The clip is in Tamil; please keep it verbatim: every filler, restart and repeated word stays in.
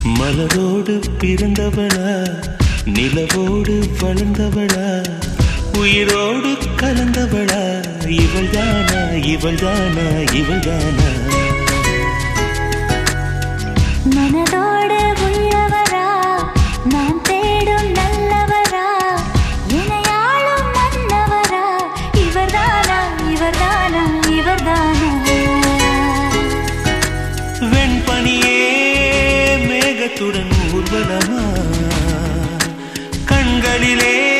மலரோடு பிறந்தவளா நிலவோடு வளர்ந்தவளா உயிரோடு கலந்தவளா இவள்தானா இவள்தானா இவள்தானா மனதோடு உள்ளவரா நான் தேடும் நல்லவரா இணையாளும் மன்னவரா இவர்தானா இவர்தானா இவர்தானா வெண்பனியே மேகத்துடன் ஊர்வலமா கண்களிலே